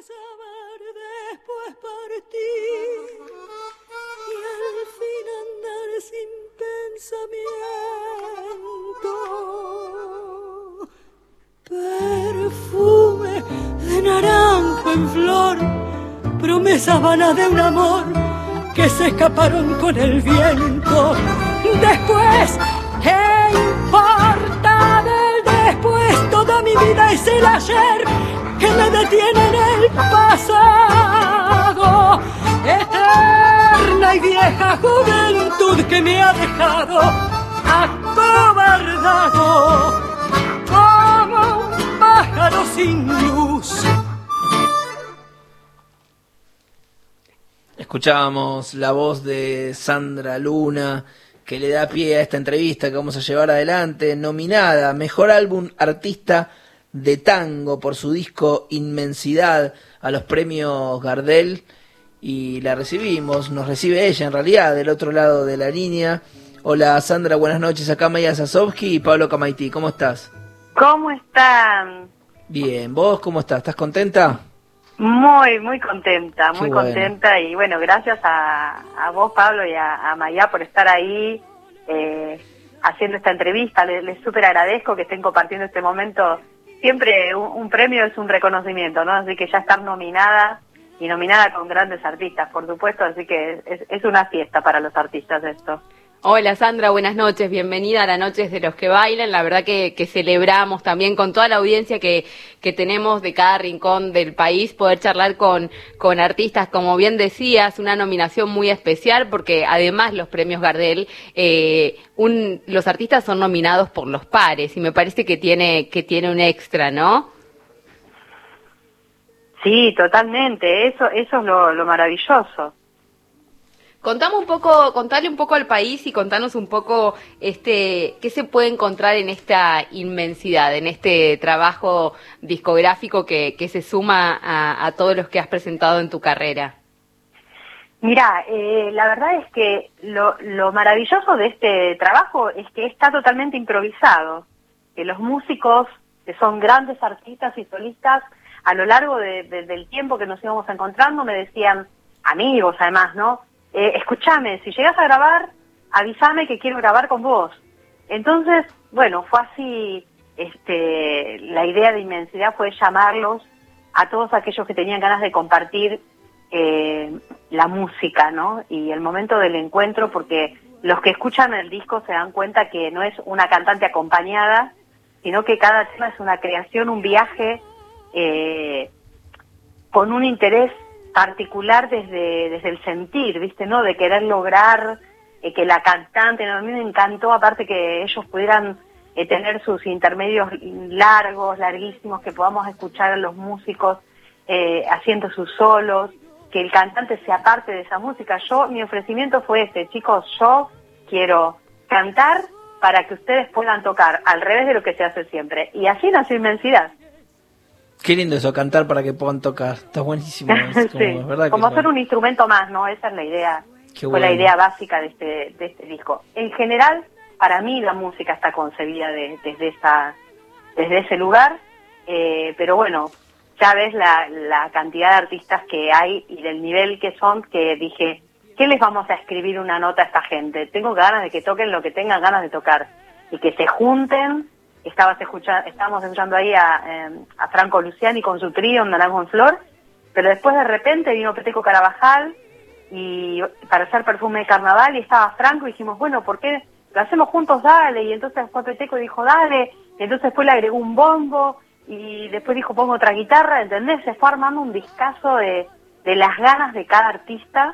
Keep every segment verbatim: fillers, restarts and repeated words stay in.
saber después partir y al fin andar sin pensamiento. Perfume de naranjo en flor, promesas vanas de un amor que se escaparon con el viento. Después, ¿qué importa del después? Toda mi vida es el ayer que me detiene en el pasado. Eterna y vieja juventud que me ha dejado acobardado como un pájaro sin luz. Escuchábamos la voz de Sandra Luna, que le da pie a esta entrevista que vamos a llevar adelante, nominada Mejor Álbum Artista de Tango por su disco Inmensidad a los premios Gardel, y la recibimos, nos recibe ella en realidad del otro lado de la línea. Hola Sandra, buenas noches, acá Maya Sasovsky y Pablo Camaití, ¿cómo estás? ¿Cómo están? Bien, ¿vos cómo estás? ¿Estás contenta? Muy, muy contenta, muy Qué bueno. contenta, y bueno, gracias a, a vos, Pablo, y a, a Maya por estar ahí eh, haciendo esta entrevista. Les, les súper agradezco que estén compartiendo este momento. Siempre un, un premio es un reconocimiento, ¿no? Así que ya estar nominada, y nominada con grandes artistas, por supuesto, así que es, es una fiesta para los artistas esto. Hola Sandra, buenas noches, bienvenida a la Noches de los que Bailan. La verdad que, que celebramos también con toda la audiencia que, que tenemos de cada rincón del país poder charlar con, con artistas, como bien decías, una nominación muy especial porque además los premios Gardel, eh, un, los artistas son nominados por los pares y me parece que tiene, que tiene un extra, ¿no? Sí, totalmente, eso, eso es lo, lo maravilloso. Contame un poco, contale un poco al país y contanos un poco este qué se puede encontrar en esta inmensidad, en este trabajo discográfico que, que se suma a, a todos los que has presentado en tu carrera. Mira, eh, la verdad es que lo, lo maravilloso de este trabajo es que está totalmente improvisado, que los músicos, que son grandes artistas y solistas, a lo largo de, de, del tiempo que nos íbamos encontrando me decían, amigos además, ¿no? Eh, escúchame, si llegas a grabar, avísame que quiero grabar con vos. Entonces, bueno, fue así, este, la idea de Inmensidad fue llamarlos a todos aquellos que tenían ganas de compartir eh, la música, ¿no? Y el momento del encuentro, porque los que escuchan el disco se dan cuenta que no es una cantante acompañada, sino que cada tema es una creación, un viaje eh, con un interés particular desde desde el sentir, ¿viste? ¿No? De querer lograr eh, que la cantante, ¿no? A mí me encantó, aparte que ellos pudieran eh, tener sus intermedios largos, larguísimos, que podamos escuchar a los músicos eh, haciendo sus solos, que el cantante sea parte de esa música. Yo, mi ofrecimiento fue este, chicos, yo quiero cantar para que ustedes puedan tocar, al revés de lo que se hace siempre. Y así nació Inmensidad. Qué lindo eso, cantar para que puedan tocar. Está buenísimo. Es como, sí, es verdad como que ser un instrumento más, ¿no? Esa es la idea, Qué fue bueno. la idea básica de este de este disco. En general, para mí la música está concebida de, desde esa desde ese lugar, eh, pero bueno, ya ves la, la cantidad de artistas que hay y del nivel que son, que dije, ¿qué les vamos a escribir una nota a esta gente? Tengo ganas de que toquen lo que tengan ganas de tocar y que se junten. Estabas escuchando, estábamos escuchando ahí a, eh, a Franco Luciani con su trío en Naranjo en Flor, pero después de repente vino Peteco Carabajal y para hacer Perfume de Carnaval, y estaba Franco y dijimos, bueno, ¿por qué lo hacemos juntos? Dale. Y entonces fue Peteco y dijo, dale, y entonces después le agregó un bombo y después dijo, pongo otra guitarra, ¿entendés? Se fue armando un discazo de, de las ganas de cada artista,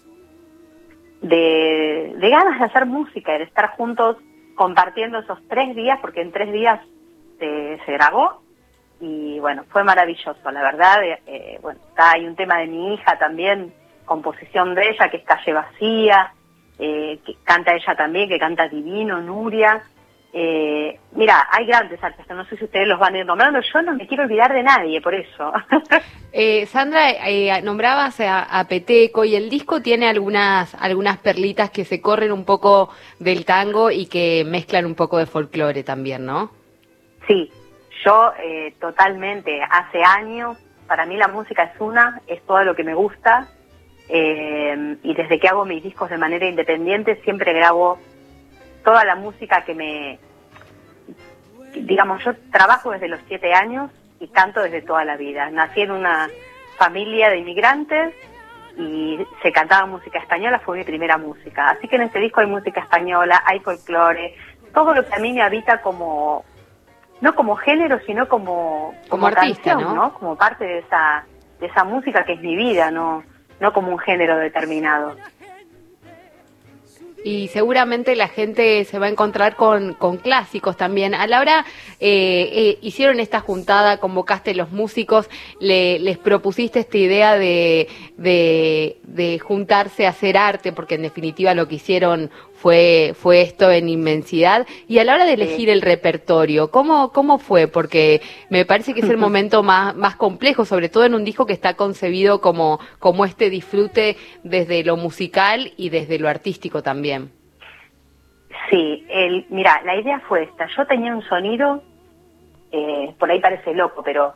de, de ganas de hacer música, de estar juntos compartiendo esos tres días, porque en tres días se, se grabó, y bueno, fue maravilloso, la verdad. Eh, bueno, está, hay un tema de mi hija también, composición de ella, que es Calle Vacía, eh, que canta ella también, que canta divino, Nuria. Eh, mira, hay grandes artistas, no sé si ustedes los van a ir nombrando, yo no me quiero olvidar de nadie, por eso. Eh, Sandra, eh, nombrabas a, a Peteco y el disco tiene algunas algunas perlitas que se corren un poco del tango y que mezclan un poco de folclore también, ¿no? Sí, yo eh, totalmente, hace años para mí la música es una, es todo lo que me gusta, eh, y desde que hago mis discos de manera independiente siempre grabo toda la música que me... Digamos, yo trabajo desde los siete años y canto desde toda la vida. Nací en una familia de inmigrantes y se cantaba música española, fue mi primera música. Así que en este disco hay música española, hay folclore, todo lo que a mí me habita como... no como género, sino como como, como artista, canción, ¿no? ¿no? Como parte de esa de esa música que es mi vida, no no como un género determinado. Y seguramente la gente se va a encontrar con, con clásicos también. A la hora, eh, eh, hicieron esta juntada, convocaste los músicos, le, les propusiste esta idea de, de, de juntarse a hacer arte, porque en definitiva lo que hicieron fue, fue esto en inmensidad. Y a la hora de elegir Sí. el repertorio, ¿cómo, cómo fue? Porque me parece que es el momento más, más complejo, sobre todo en un disco que está concebido como, como este disfrute desde lo musical y desde lo artístico también. Sí, el, mira, la idea fue esta. Yo tenía un sonido, eh, por ahí parece loco, pero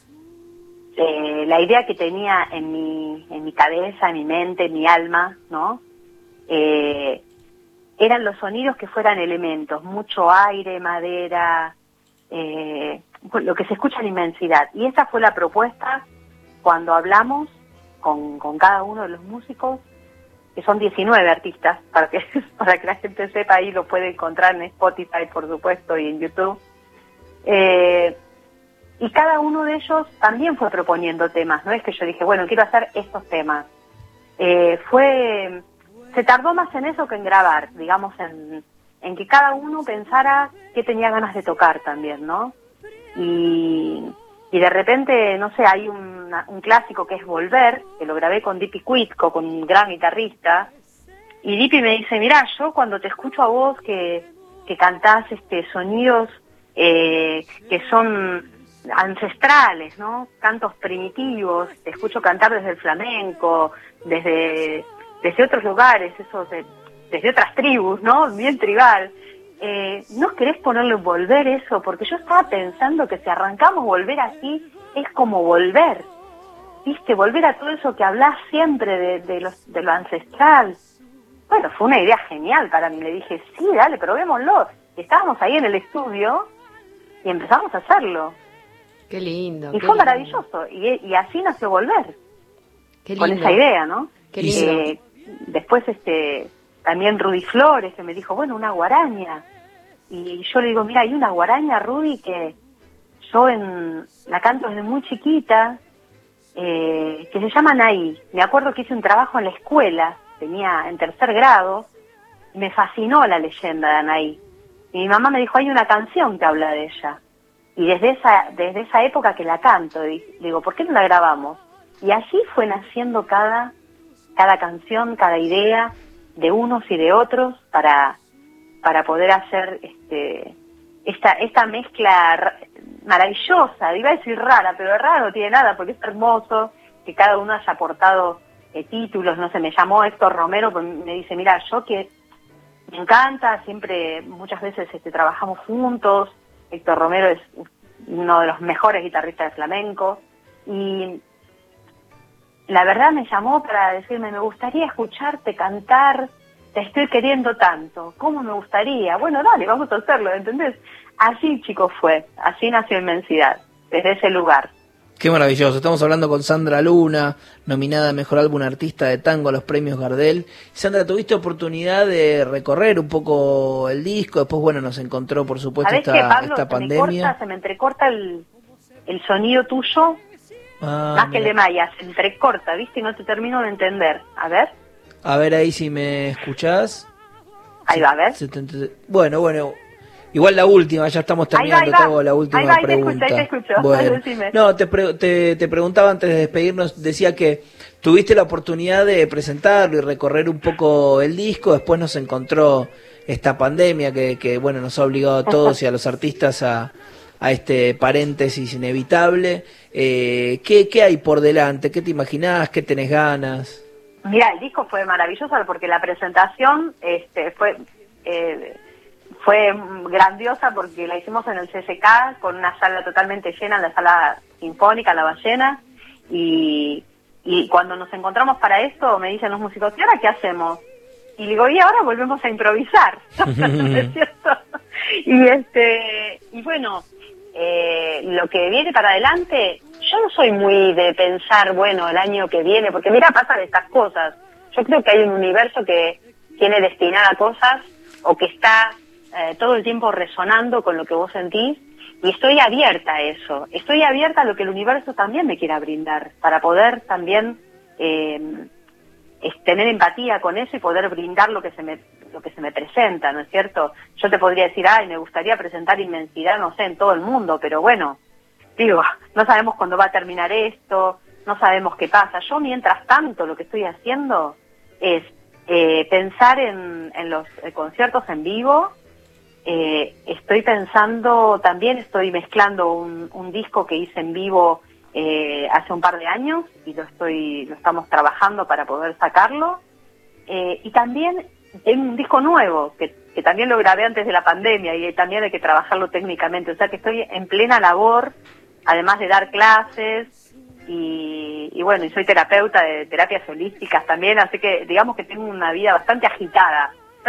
eh, la idea que tenía en mi, en mi cabeza, en mi mente, en mi alma, ¿no? Eh, eran los sonidos que fueran elementos, mucho aire, madera, eh, lo que se escucha en inmensidad. Y esa fue la propuesta cuando hablamos con, con cada uno de los músicos, que son diecinueve artistas, para que para que la gente sepa, ahí lo puede encontrar en Spotify, por supuesto, y en YouTube. Eh, y cada uno de ellos también fue proponiendo temas, no es que yo dije, bueno, quiero hacer estos temas. Eh, fue, se tardó más en eso que en grabar, digamos, en, en que cada uno pensara qué tenía ganas de tocar también, ¿no? Y, y de repente, no sé, hay un, un clásico que es Volver, que lo grabé con Dipi Cuitco, con un gran guitarrista, y Dipi me dice, mirá, yo cuando te escucho a vos que, que cantás este, sonidos eh, que son ancestrales, ¿no? Cantos primitivos, te escucho cantar desde el flamenco, desde, desde otros lugares, esos de, desde otras tribus, ¿no? Bien tribal. Eh, ¿No querés ponerle Volver eso? Porque yo estaba pensando que si arrancamos Volver así, es como volver, ¿viste? Volver a todo eso que hablás siempre de, de, los, de lo ancestral. Bueno, fue una idea genial para mí. Le dije, sí, dale, probémoslo. Y estábamos ahí en el estudio y empezamos a hacerlo. Qué lindo. Y qué fue lindo. maravilloso. Y, y así nació Volver. Qué Con lindo. esa idea, ¿no? Qué lindo. Eh, después, este, también Rudy Flores, que me dijo, bueno, una guaraña. Y yo le digo, mira, hay una guaraña, Rudy, que yo en la canto desde muy chiquita, eh, que se llama Anaí. Me acuerdo que hice un trabajo en la escuela, tenía en tercer grado, y me fascinó la leyenda de Anaí. Y mi mamá me dijo, hay una canción que habla de ella. Y desde esa, desde esa época que la canto, y digo, ¿por qué no la grabamos? Y así fue naciendo cada, cada canción, cada idea de unos y de otros para, para poder hacer este, esta, esta mezcla maravillosa, iba a decir rara, pero rara no tiene nada, porque es hermoso que cada uno haya aportado eh, títulos. No sé, me llamó Héctor Romero, me dice, mira, yo que me encanta, siempre, muchas veces este, trabajamos juntos. Héctor Romero es uno de los mejores guitarristas de flamenco, y la verdad me llamó para decirme, me gustaría escucharte cantar, te estoy queriendo tanto, ¿cómo me gustaría? Bueno, dale, vamos a hacerlo, ¿entendés? Así, chicos, fue, así nació Inmensidad, desde ese lugar. Qué maravilloso. Estamos hablando con Sandra Luna, nominada a Mejor Álbum Artista de Tango a los premios Gardel. Sandra, tuviste oportunidad de recorrer un poco el disco, después, bueno, nos encontró, por supuesto, ¿Sabés esta, qué, Pablo? esta Se pandemia. me corta, se me entrecorta el, el sonido tuyo, Ah, más que el mira. de Maya, se entrecorta, ¿viste? Y no te termino de entender. A ver, A ver ahí si me escuchás. ahí va, a ver. Se te ent- Bueno, bueno. Igual la última, ya estamos Ahí va, terminando, ahí va. te hago la última Ahí va, ahí te pregunta. escucho, ahí te escucho. Bueno. Decime. No, te, pre- te, te preguntaba antes de despedirnos, decía que tuviste la oportunidad de presentarlo y recorrer un poco el disco, después nos encontró esta pandemia que, que bueno, nos ha obligado a todos y a los artistas a, a este paréntesis inevitable. Eh, ¿qué, ¿Qué hay por delante? ¿Qué te imaginás? ¿Qué tenés ganas? Mira, el disco fue maravilloso porque la presentación este, fue eh, fue grandiosa porque la hicimos en el C C K con una sala totalmente llena, la sala sinfónica, La Ballena, Y, y cuando nos encontramos para esto, me dicen los músicos, ¿y ahora qué hacemos? Y digo, y ahora volvemos a improvisar, ¿no es cierto? Y, este, y bueno, eh, lo que viene para adelante, yo no soy muy de pensar, bueno, el año que viene, porque mira, pasan estas cosas. Yo creo que hay un universo que tiene destinada cosas o que está eh, todo el tiempo resonando con lo que vos sentís, y estoy abierta a eso. Estoy abierta a lo que el universo también me quiera brindar, para poder también eh, es tener empatía con eso y poder brindar lo que se me lo que se me presenta, ¿no es cierto? Yo te podría decir, ay, me gustaría presentar Inmensidad, no sé, en todo el mundo, pero bueno, digo, no sabemos cuándo va a terminar esto, no sabemos qué pasa. Yo, mientras tanto, lo que estoy haciendo es eh, pensar en, en los eh, conciertos en vivo. Eh, estoy pensando, también estoy mezclando un, un disco que hice en vivo eh, hace un par de años y lo estoy lo estamos trabajando para poder sacarlo. Eh, y también tengo un disco nuevo que, que también lo grabé antes de la pandemia y también hay que trabajarlo técnicamente. O sea que estoy en plena labor, además de dar clases y, y bueno, y soy terapeuta de terapias holísticas también, así que digamos que tengo una vida bastante agitada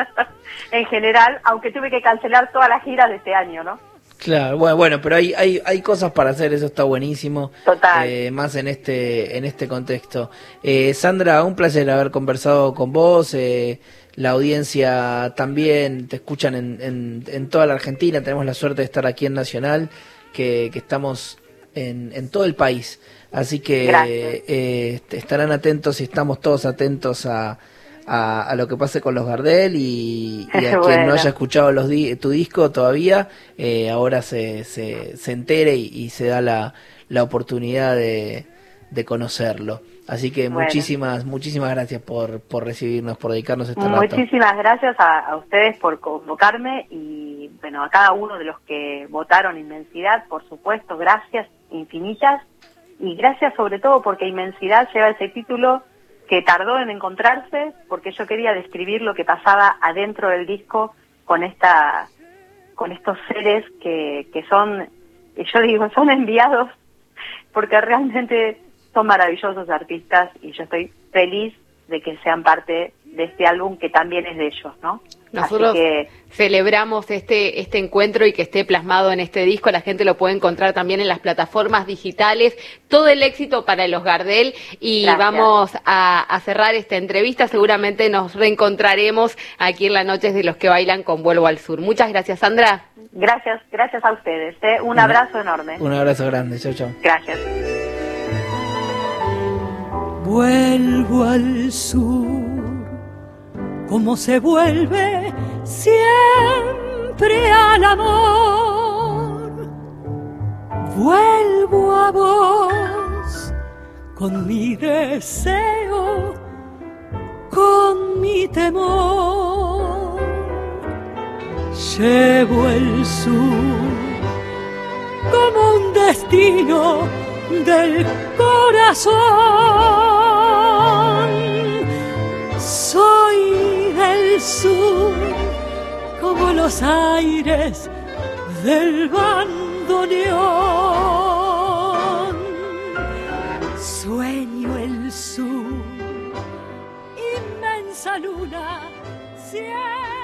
en general, aunque tuve que cancelar todas las giras de este año, ¿no? Claro, bueno, bueno, pero hay, hay, hay cosas para hacer, eso está buenísimo. Total. Eh, más en este, en este contexto. Eh, Sandra, un placer haber conversado con vos. Eh, la audiencia también te escuchan en, en, en toda la Argentina. Tenemos la suerte de estar aquí en Nacional, que, que estamos en, en todo el país. Así que eh, estarán atentos y estamos todos atentos a A, a lo que pase con los Gardel y, y a bueno. quien no haya escuchado los di tu disco todavía, eh, ahora se, se, se entere y, y se da la, la oportunidad de, de conocerlo. Así que bueno. muchísimas muchísimas gracias por, por recibirnos, por dedicarnos este rato. Muchísimas gracias a, a ustedes por convocarme y bueno, a cada uno de los que votaron Inmensidad, por supuesto, gracias infinitas y gracias sobre todo porque Inmensidad lleva ese título que tardó en encontrarse, porque yo quería describir lo que pasaba adentro del disco con esta, con estos seres que, que son, yo digo, son enviados, porque realmente son maravillosos artistas y yo estoy feliz de que sean parte de este álbum que también es de ellos, ¿no? Nosotros Así que celebramos este este encuentro y que esté plasmado en este disco. La gente lo puede encontrar también en las plataformas digitales. Todo el éxito para los Gardel y gracias. Vamos a, a cerrar esta entrevista. Seguramente nos reencontraremos aquí en las noches de los que bailan con Vuelvo al Sur. Muchas gracias, Sandra. Gracias, gracias a ustedes. ¿eh? Un abrazo enorme. Un abrazo grande. Chau, chau. Gracias. Vuelvo al sur, como se vuelve siempre al amor. Vuelvo a vos con mi deseo, con mi temor. Llevo el sur como un destino del corazón. Soy del sur como los aires del bandoneón. Sueño el sur, inmensa luna, cielo.